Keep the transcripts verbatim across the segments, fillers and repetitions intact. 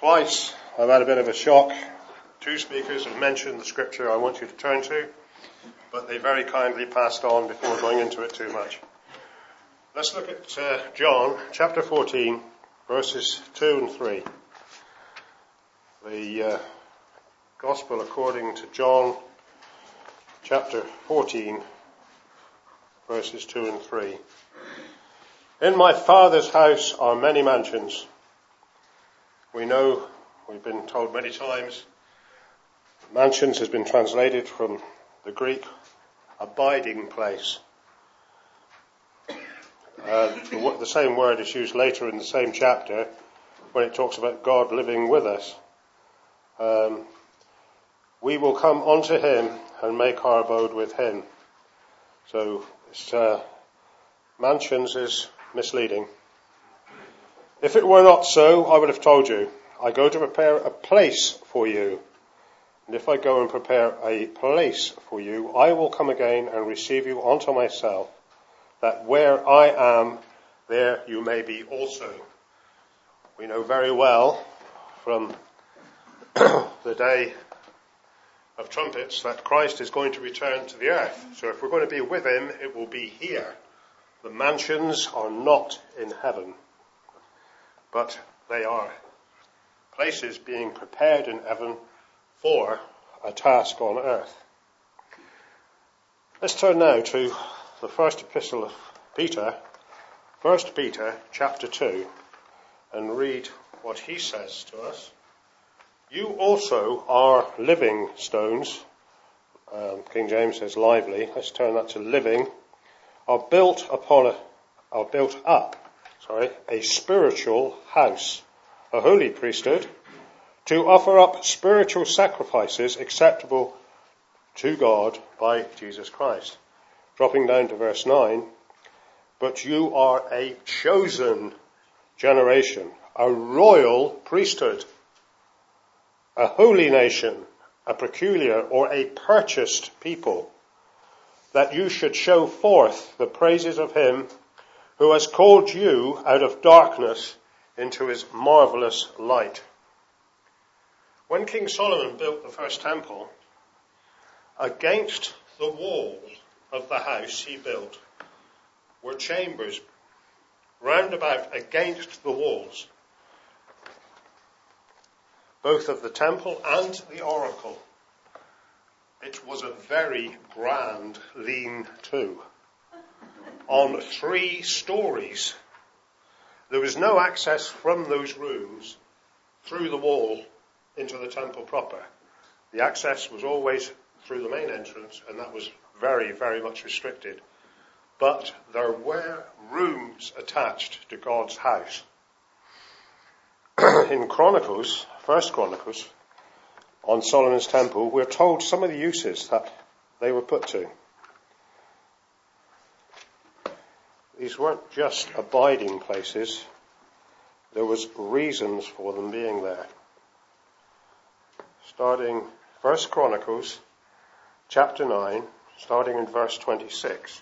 Twice I've had a bit of a shock. Two speakers have mentioned the scripture I want you to turn to, but they very kindly passed on before going into it too much. Let's look at uh, John chapter fourteen, verses two and three. The uh, Gospel according to John chapter fourteen, verses two and three. In my Father's house are many mansions. We know, we've been told many times, mansions has been translated from the Greek abiding place. Uh, the, the same word is used later in the same chapter when it talks about God living with us. Um, we will come unto him and make our abode with him. So it's, uh, mansions is misleading. If it were not so, I would have told you, I go to prepare a place for you. And if I go and prepare a place for you, I will come again and receive you unto myself, that where I am, there you may be also. We know very well from the day of trumpets that Christ is going to return to the earth. So if we're going to be with him, it will be here. The mansions are not in heaven, but they are places being prepared in heaven for a task on earth. Let's turn now to the first epistle of Peter, First Peter chapter two, and read what he says to us. You also are living stones. Um, King James says lively. Let's turn that to living. Are built upon a, are built up, sorry, a spiritual house, a holy priesthood, to offer up spiritual sacrifices acceptable to God by Jesus Christ. Dropping down to verse nine, but you are a chosen generation, a royal priesthood, a holy nation, a peculiar or a purchased people, that you should show forth the praises of him who has called you out of darkness into his marvelous light. When King Solomon built the first temple, against the wall of the house he built were chambers round about against the walls, both of the temple and the oracle. It was a very grand lean-to on three stories. There was no access from those rooms through the wall into the temple proper. The access was always through the main entrance, and that was very, very much restricted. But there were rooms attached to God's house. In Chronicles, First Chronicles, on Solomon's temple, we're told some of the uses that they were put to. These weren't just abiding places. There was reasons for them being there. Starting First Chronicles, chapter nine, starting in verse twenty-six.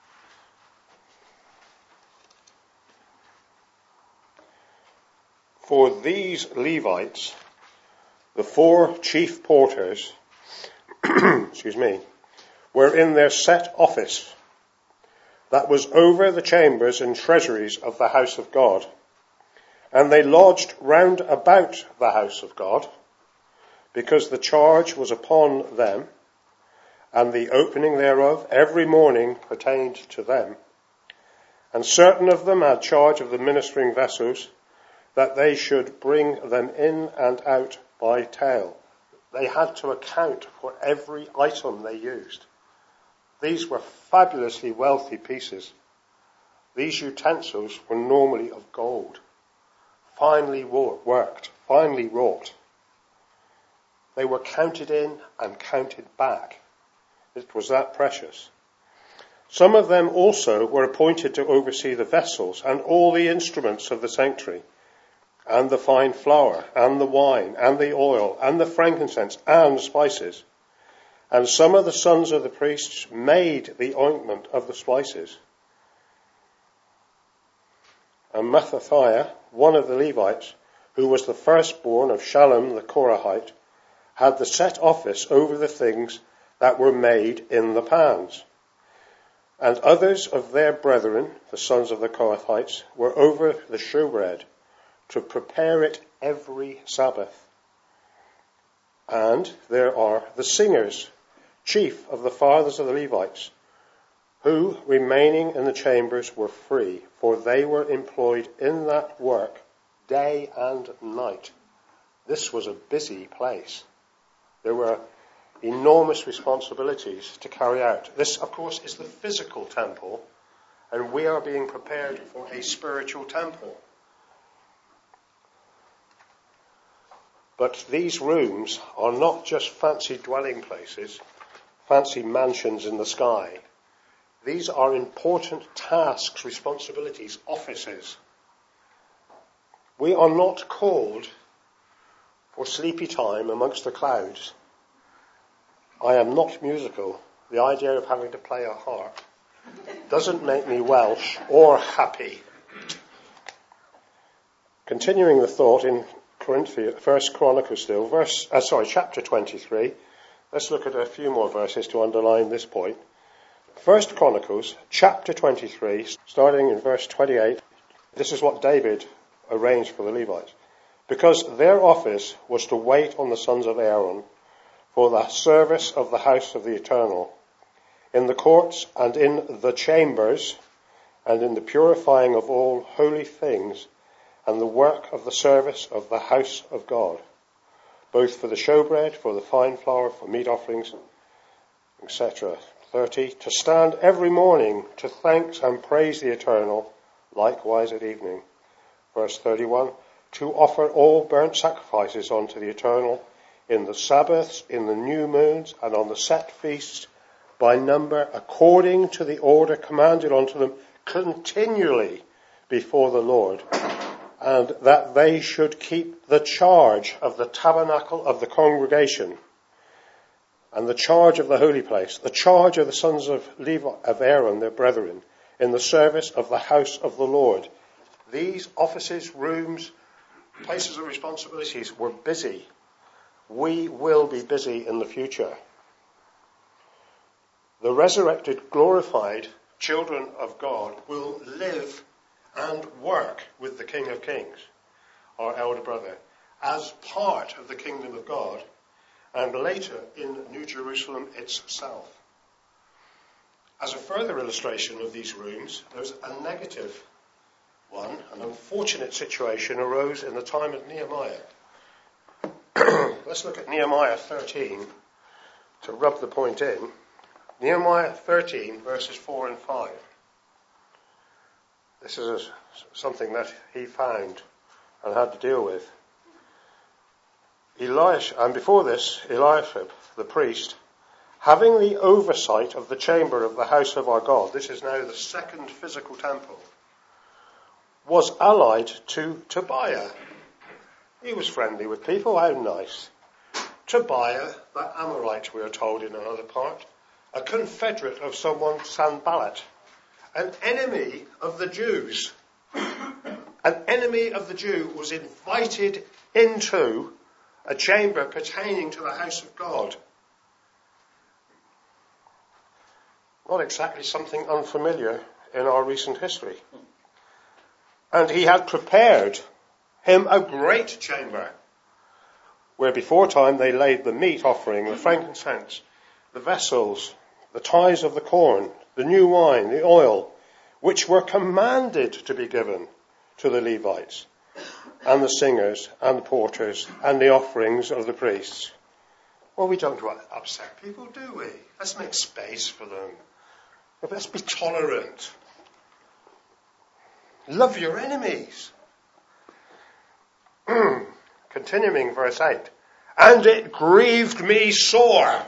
For these Levites, the four chief porters, excuse me, were in their set office that was over the chambers and treasuries of the house of God. And they lodged round about the house of God, because the charge was upon them, and the opening thereof every morning pertained to them. And certain of them had charge of the ministering vessels, that they should bring them in and out by tale. They had to account for every item they used. These were fabulously wealthy pieces. These utensils were normally of gold, finely worked, finely wrought. They were counted in and counted back. It was that precious. Some of them also were appointed to oversee the vessels and all the instruments of the sanctuary, and the fine flour, and the wine, and the oil, and the frankincense, and spices. And some of the sons of the priests made the ointment of the spices. And Mattathiah, one of the Levites, who was the firstborn of Shallum the Korahite, had the set office over the things that were made in the pans. And others of their brethren, the sons of the Kohathites, were over the showbread, to prepare it every Sabbath. And there are the singers, chief of the fathers of the Levites, who, remaining in the chambers, were free, for they were employed in that work day and night. This was a busy place. There were enormous responsibilities to carry out. This, of course, is the physical temple, and we are being prepared for a spiritual temple. But these rooms are not just fancy dwelling places, fancy mansions in the sky. These are important tasks, responsibilities, offices. We are not called for sleepy time amongst the clouds. I am not musical. The idea of having to play a harp doesn't make me Welsh or happy. Continuing the thought in Corinthians, First Chronicles still, verse, uh, sorry, chapter twenty-three. Let's look at a few more verses to underline this point. First Chronicles, chapter twenty-three, starting in verse twenty-eight. This is what David arranged for the Levites. Because their office was to wait on the sons of Aaron for the service of the house of the Eternal, in the courts and in the chambers, and in the purifying of all holy things, and the work of the service of the house of God, both for the showbread, for the fine flour, for meat offerings, et cetera. thirty. To stand every morning to thanks and praise the Eternal, likewise at evening. Verse thirty-one. To offer all burnt sacrifices unto the Eternal in the Sabbaths, in the new moons, and on the set feasts, by number, according to the order commanded unto them continually before the Lord, and that they should keep the charge of the tabernacle of the congregation, and the charge of the holy place, the charge of the sons of Levi, of Aaron, their brethren, in the service of the house of the Lord. These offices, rooms, places of responsibilities were busy. We will be busy in the future. The resurrected, glorified children of God will live and work with the King of Kings, our elder brother, as part of the kingdom of God, and later in New Jerusalem itself. As a further illustration of these rooms, there's a negative one. An unfortunate situation arose in the time of Nehemiah. Let's look at Nehemiah thirteen to rub the point in. Nehemiah thirteen, verses four and five. This is a, something that he found and had to deal with. Elias, and before this, Eliashib, the priest, having the oversight of the chamber of the house of our God, this is now the second physical temple, was allied to Tobiah. He was friendly with people. How nice. Tobiah, the Amorite, we are told in another part, a confederate of someone, Sanballat, an enemy of the Jews. An enemy of the Jew was invited into a chamber pertaining to the house of God. Not exactly something unfamiliar in our recent history. And he had prepared him a great chamber, where before time they laid the meat offering, the frankincense, the vessels, the tithes of the corn, the new wine, the oil, which were commanded to be given to the Levites, and the singers, and the porters, and the offerings of the priests. Well, we don't want to upset people, do we? Let's make space for them. Let's be tolerant. Love your enemies. Continuing verse eight. And it grieved me sore.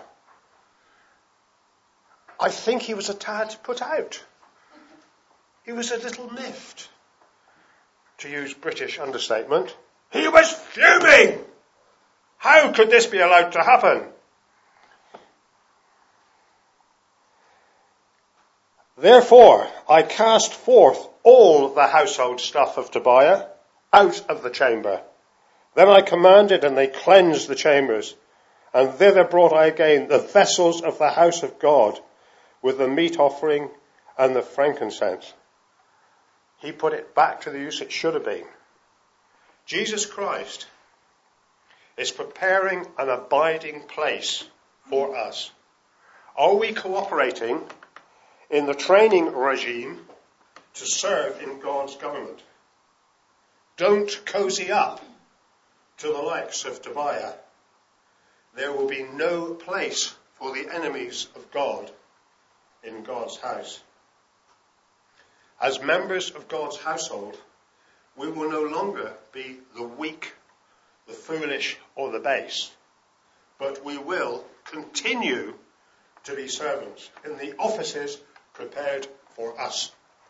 I think he was a tad put out. He was a little miffed, to use British understatement. He was fuming. How could this be allowed to happen? Therefore, I cast forth all the household stuff of Tobiah out of the chamber, Then I commanded, and they cleansed the chambers. And thither brought I again the vessels of the house of God, with the meat offering and the frankincense. He put it back to the use it should have been. Jesus Christ is preparing an abiding place for us. Are we cooperating in the training regime to serve in God's government? Don't cozy up to the likes of Tobiah. There will be no place for the enemies of God in God's house. As members of God's household, we will no longer be the weak, the foolish, or the base, but we will continue to be servants in the offices prepared for us.